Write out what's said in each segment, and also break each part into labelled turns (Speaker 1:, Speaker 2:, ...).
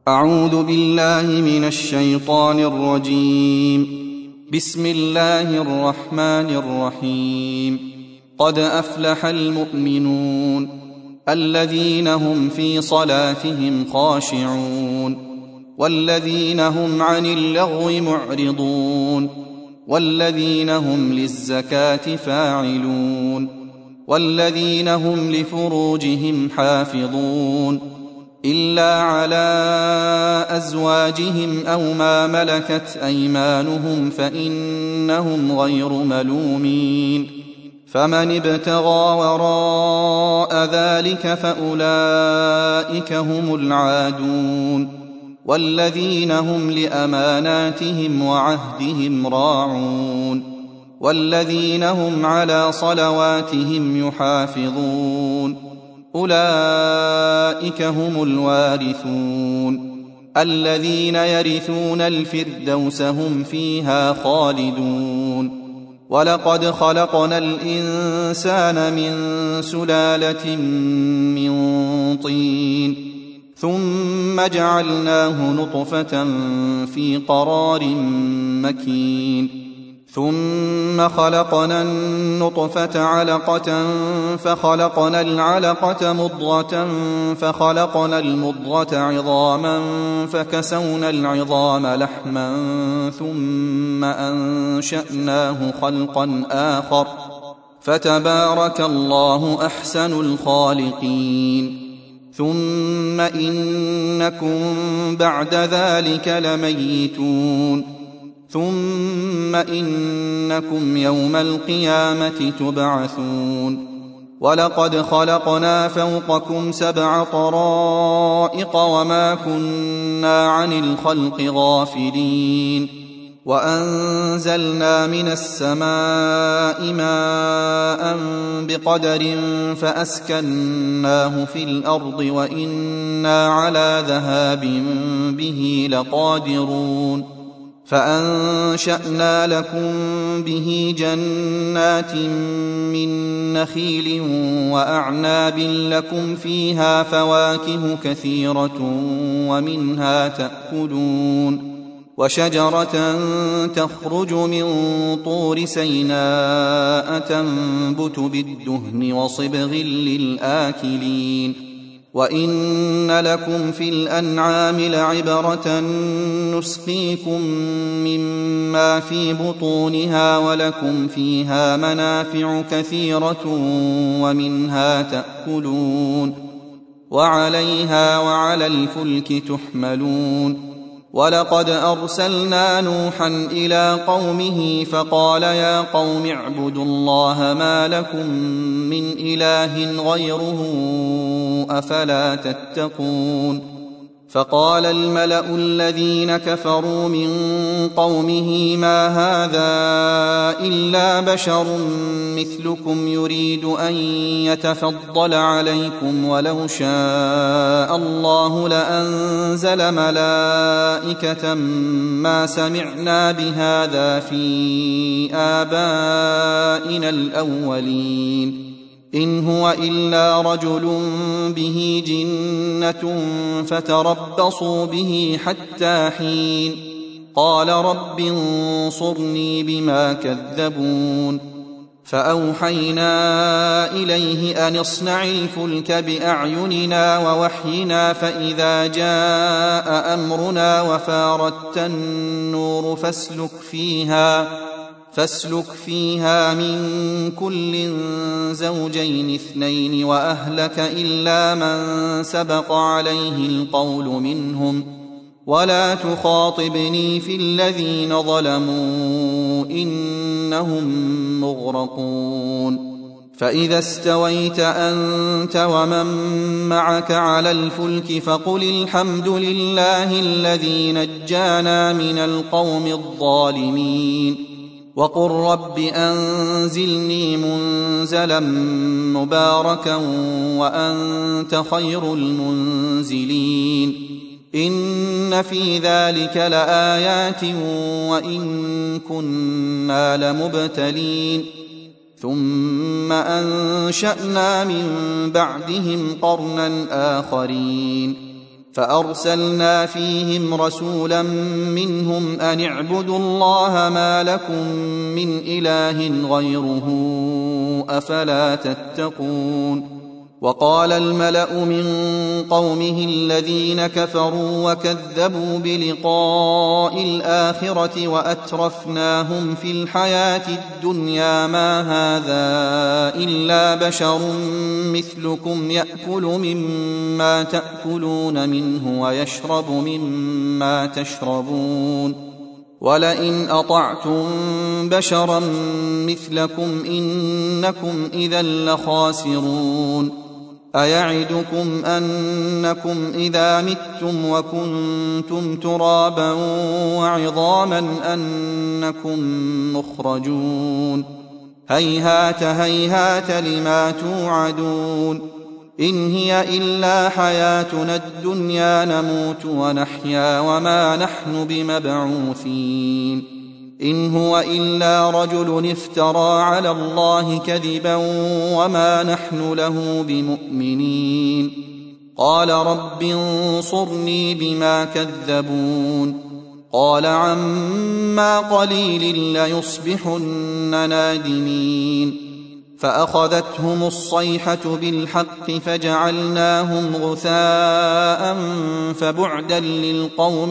Speaker 1: أعوذ بالله من الشيطان الرجيم. بسم الله الرحمن الرحيم. قد أفلح المؤمنون الذين هم في صلاتهم خاشعون والذين هم عن اللغو معرضون والذين هم للزكاة فاعلون والذين هم لفروجهم حافظون إلا على أزواجهم أو ما ملكت أيمانهم فإنهم غير ملومين. فمن ابتغى وراء ذلك فأولئك هم العادون والذين هم لأماناتهم وعهدهم راعون والذين هم على صلواتهم يحافظون أولئك هم الوارثون الذين يرثون الفردوس هم فيها خالدون. ولقد خلقنا الإنسان من سلالة من طين ثم جعلناه نطفة في قرار مكين ثم خلقنا النطفة علقة فخلقنا العلقة مضغة فخلقنا المضغة عظاما فكسونا العظام لحما ثم أنشأناه خلقا آخر فتبارك الله أحسن الخالقين. ثم إنكم بعد ذلك لميتون ثم إنكم يوم القيامة تبعثون. ولقد خلقنا فوقكم 7 طرائق وما كنا عن الخلق غافلين وأنزلنا من السماء ماء بقدر فأسكناه في الأرض وإنا على ذهاب به لقادرون. فأنشأنا لكم به جنات من نخيل وأعناب لكم فيها فواكه كثيرة ومنها تأكلون وشجرة تخرج من طور سيناء تنبت بالدهن وصبغ للآكلين. وإن لكم في الأنعام لعبرة نسقيكم مما في بطونها ولكم فيها منافع كثيرة ومنها تأكلون وعليها وعلى الفلك تحملون. ولقد أرسلنا نوحا إلى قومه فقال يا قوم اعبدوا الله ما لكم من إله غيره أفلا تتقون. فقال الملأ الذين كفروا من قومه ما هذا إلا بشر مثلكم يريد أن يتفضل عليكم ولو شاء الله لأنزل ملائكة ما سمعنا بهذا في آبائنا الأولين إن هو إلا رجل به جنة فتربصوا به حتى حين. قال رب انصرني بما كذبون. فأوحينا إليه أن اصنع الفلك بأعيننا ووحينا فإذا جاء أمرنا وفاردت النور فاسلك فيها من كل زوجين 2 وأهلك إلا من سبق عليه القول منهم ولا تخاطبني في الذين ظلموا إنهم مغرقون. فإذا استويت أنت ومن معك على الفلك فقل الحمد لله الذي نجانا من القوم الظالمين وقل رب أنزلني منزلا مباركا وأنت خير المنزلين. إن في ذلك لآيات وإن كنا لمبتلين. ثم أنشأنا من بعدهم قرنا آخرين فأرسلنا فيهم رسولا منهم أن اعبدوا الله ما لكم من إله غيره أفلا تتقون. وقال الملأ من قومه الذين كفروا وكذبوا بلقاء الآخرة وأترفناهم في الحياة الدنيا ما هذا إلا بشر مثلكم يأكل مما تأكلون منه ويشرب مما تشربون ولئن أطعتم بشرا مثلكم إنكم إذا لخاسرون. أيعدكم أنكم إذا متم وكنتم ترابا وعظاما أنكم مخرجون. هيهات هيهات لما توعدون. إن هي إلا حياتنا الدنيا نموت ونحيا وما نحن بمبعوثين. إن هو إلا رجل افترى على الله كذبا وما نحن له بمؤمنين. قال رب انصرني بما كذبون. قال عما قليل ليصبحن نادمين. فأخذتهم الصيحة بالحق فجعلناهم غثاء فبعدا للقوم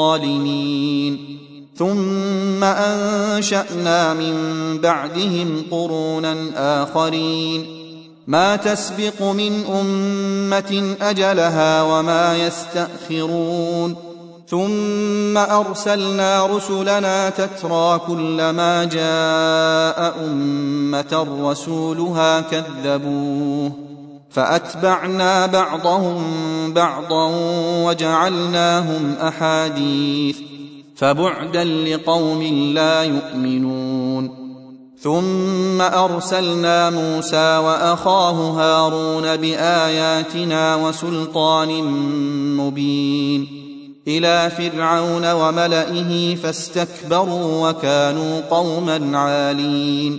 Speaker 1: الظالمين. ثم أنشأنا من بعدهم قرونا آخرين ما تسبق من أمة أجلها وما يستأخرون. ثم أرسلنا رسلنا تترى كلما جاء أمة رسولها كذبوه فأتبعنا بعضهم بعضا وجعلناهم أحاديث فبعدا لقوم لا يؤمنون. ثم أرسلنا موسى وأخاه هارون بآياتنا وسلطان مبين إلى فرعون وملئه فاستكبروا وكانوا قوما عالين.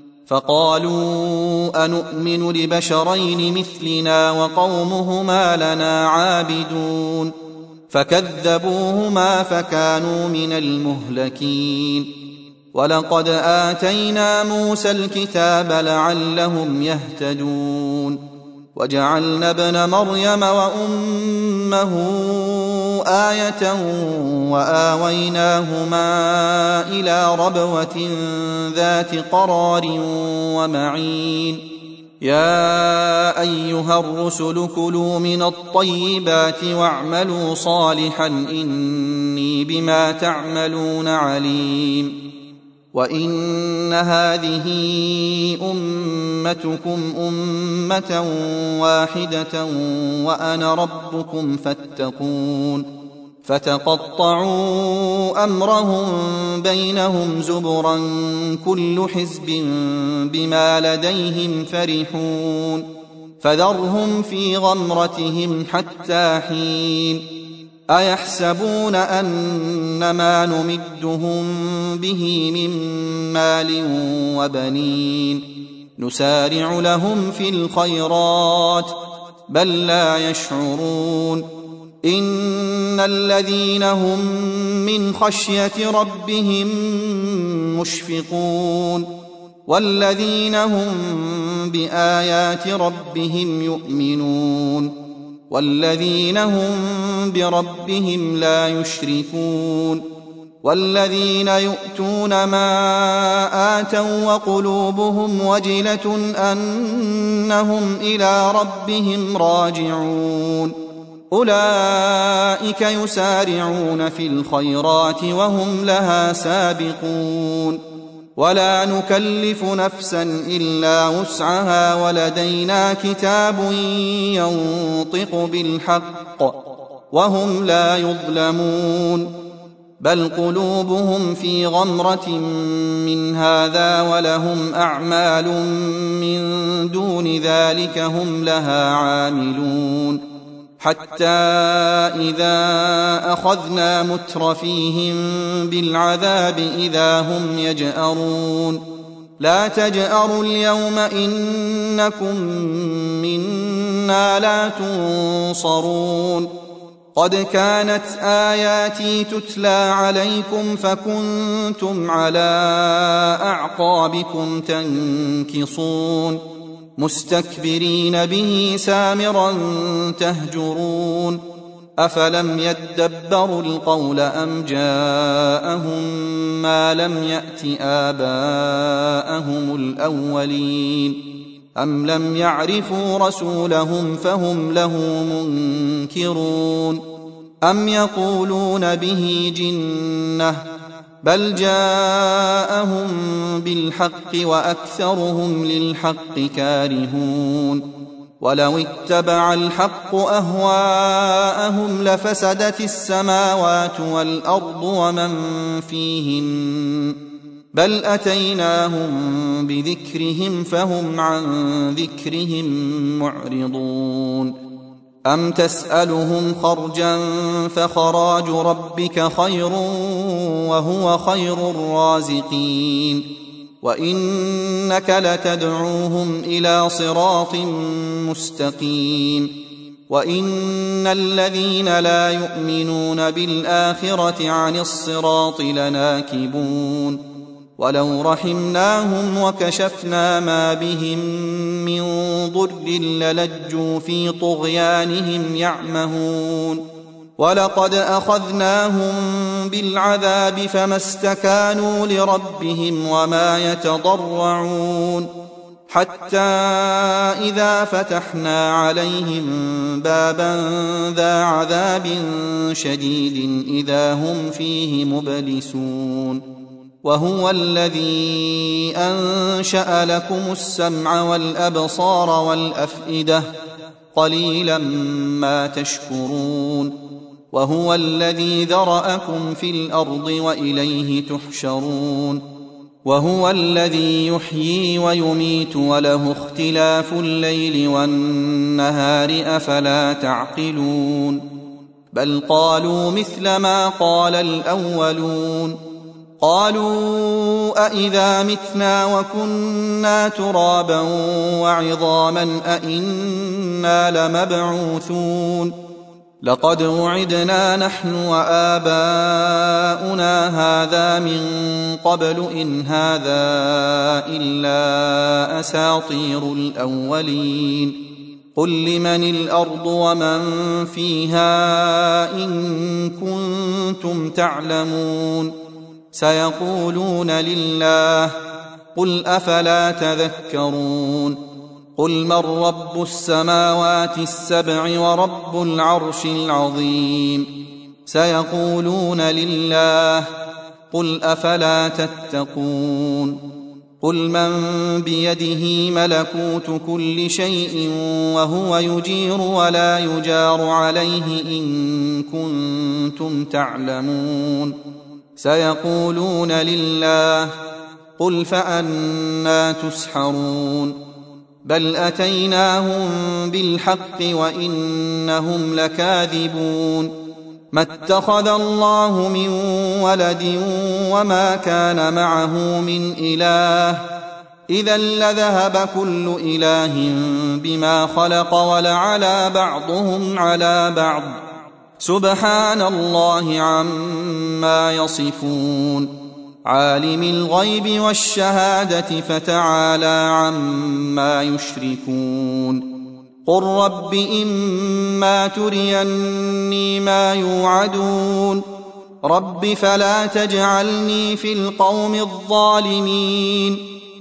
Speaker 1: فقالوا أنؤمن لبشرين مثلنا وقومهما لنا عابدون فكذبوهما فكانوا من المهلكين. ولقد آتينا موسى الكتاب لعلهم يهتدون. وجعلنا ابن مريم وأمه آية وآويناهما إلى ربوة ذات قرار ومعين. يا أيها الرسل كلوا من الطيبات واعملوا صالحا إني بما تعملون عليم. وإن هذه أمتكم أمة واحدة وأنا ربكم فاتقون. فتقطعوا أمرهم بينهم زبرا كل حزب بما لديهم فرحون. فذرهم في غمرتهم حتى حين. أيحسبون أن ما نمدهم به من مال وبنين نسارع لهم في الخيرات بل لا يشعرون. إن الذين هم من خشية ربهم مشفقون والذين هم بآيات ربهم يؤمنون والذين هم بربهم لا يشركون والذين يؤتون ما آتوا وقلوبهم وجلة أنهم إلى ربهم راجعون أولئك يسارعون في الخيرات وهم لها سابقون. ولا نكلف نفسا إلا وسعها ولدينا كتاب ينطق بالحق وهم لا يظلمون. بل قلوبهم في غمرة من هذا ولهم أعمال من دون ذلك هم لها عاملون. حتى إذا أخذنا مترفيهم بالعذاب إذا هم يجأرون لا تجأروا اليوم إنكم منا لا تنصرون. قد كانت آياتي تتلى عليكم فكنتم على أعقابكم تنكصون مستكبرين به سامرا تهجرون أفلم يدبروا القول أم جاءهم ما لم يأت آباءهم الأولين أم لم يعرفوا رسولهم فهم له منكرون أم يقولون به جنة بل جاءهم بالحق وأكثرهم للحق كارهون ولو اتبع الحق أهواءهم لفسدت السماوات والأرض ومن فيهن بل أتيناهم بذكرهم فهم عن ذكرهم معرضون أم تسألهم خرجا فخراج ربك خير وهو خير الرازقين وإنك لتدعوهم إلى صراط مستقيم وإن الذين لا يؤمنون بالآخرة عن الصراط لناكبون ولو رحمناهم وكشفنا ما بهم من ضر للجوا في طغيانهم يعمهون ولقد أخذناهم بالعذاب فما استكانوا لربهم وما يتضرعون حتى إذا فتحنا عليهم بابا ذا عذاب شديد إذا هم فيه مبلسون وهو الذي أنشأ لكم السمع والأبصار والأفئدة قليلا ما تشكرون وهو الذي ذرأكم في الأرض وإليه تحشرون وهو الذي يحيي ويميت وله اختلاف الليل والنهار أفلا تعقلون بل قالوا مثل ما قال الأولون قالوا أإذا متنا وكنا ترابا وعظاما أإنا لمبعوثون لقد وعدنا نحن وآباؤنا هذا من قبل إن هذا إلا أساطير الأولين قل لمن الأرض ومن فيها إن كنتم تعلمون سيقولون لله قل أفلا تذكرون قل من رب السماوات السبع ورب العرش العظيم سيقولون لله قل أفلا تتقون قل من بيده ملكوت كل شيء وهو يجير ولا يجار عليه إن كنتم تعلمون سيقولون لله قل فأنى تسحرون بل أتيناهم بالحق وإنهم لكاذبون ما اتخذ الله من ولد وما كان معه من إله إذا لذهب كل إله بما خلق ولعلى بعضهم على بعض سبحان الله عما يصفون عالم الغيب والشهادة فتعالى عما يشركون قل رب إما تريني ما يوعدون رب فلا تجعلني في القوم الظالمين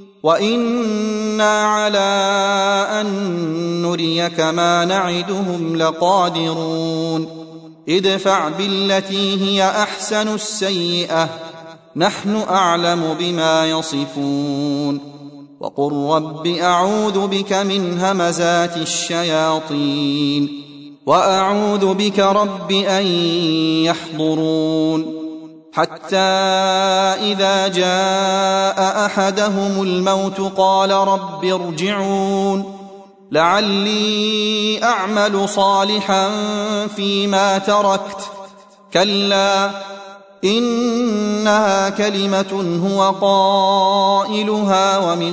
Speaker 1: وإنا على أن نريك ما نعدهم لقادرون ادفع بالتي هي أحسن السيئة نحن أعلم بما يصفون وقل رب أعوذ بك من همزات الشياطين وأعوذ بك رب أن يحضرون حتى إذا جاء أحدهم الموت قال رب ارجعون لعلي أعمل صالحا فيما تركت كلا إنها كلمة هو قائلها ومن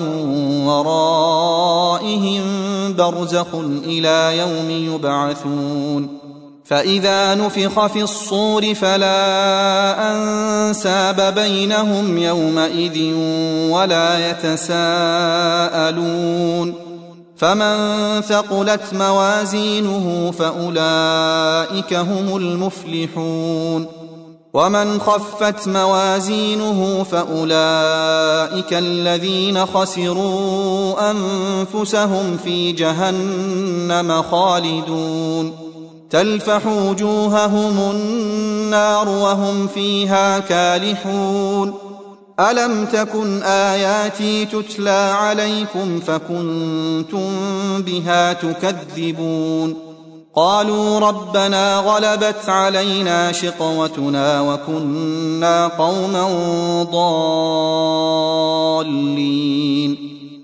Speaker 1: ورائهم برزخ إلى يوم يبعثون فإذا نفخ في الصور فلا أنساب بينهم يومئذ ولا يتساءلون فمن ثقلت موازينه فأولئك هم المفلحون ومن خفت موازينه فأولئك الذين خسروا أنفسهم في جهنم خالدون تلفح وجوههم النار وهم فيها كالحون ألم تكن آياتي تتلى عليكم فكنتم بها تكذبون قالوا ربنا غلبت علينا شقوتنا وكنا قوما ضالين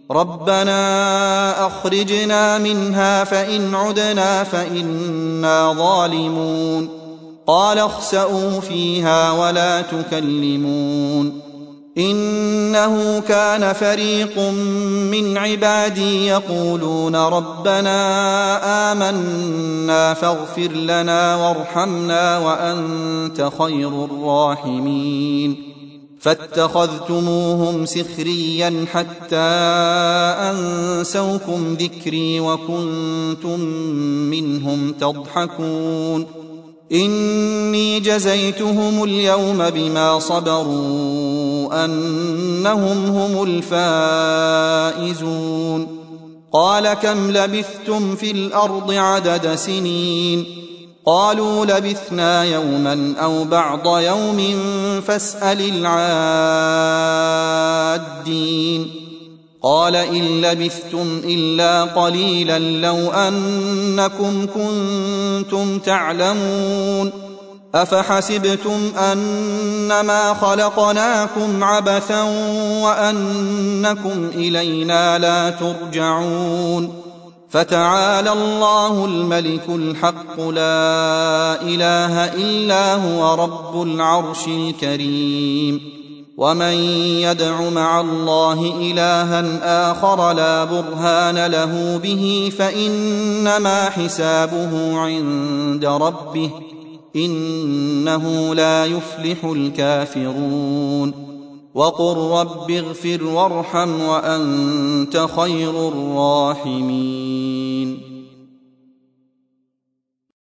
Speaker 1: ربنا أخرجنا منها فإن عدنا فإنا ظالمون قال اخسئوا فيها ولا تكلمون إنه كان فريق من عبادي يقولون ربنا آمنا فاغفر لنا وارحمنا وأنت خير الراحمين فاتخذتموهم سخريا حتى أنسوكم ذكري وكنتم منهم تضحكون إني جزيتهم اليوم بما صبروا أنهم هم الفائزون قال كم لبثتم في الأرض عدد سنين قالوا لبثنا يوما أو بعض يوم فاسأل العادين قال إن لبثتم إلا قليلا لو أنكم كنتم تعلمون أفحسبتم أنما خلقناكم عبثا وأنكم إلينا لا ترجعون فتعالى الله الملك الحق لا إله إلا هو رب العرش الكريم ومن يدع مع الله إلها آخر لا برهان له به فإنما حسابه عند ربه إنه لا يفلح الكافرون وقل رب اغفر وارحم وأنت خير الراحمين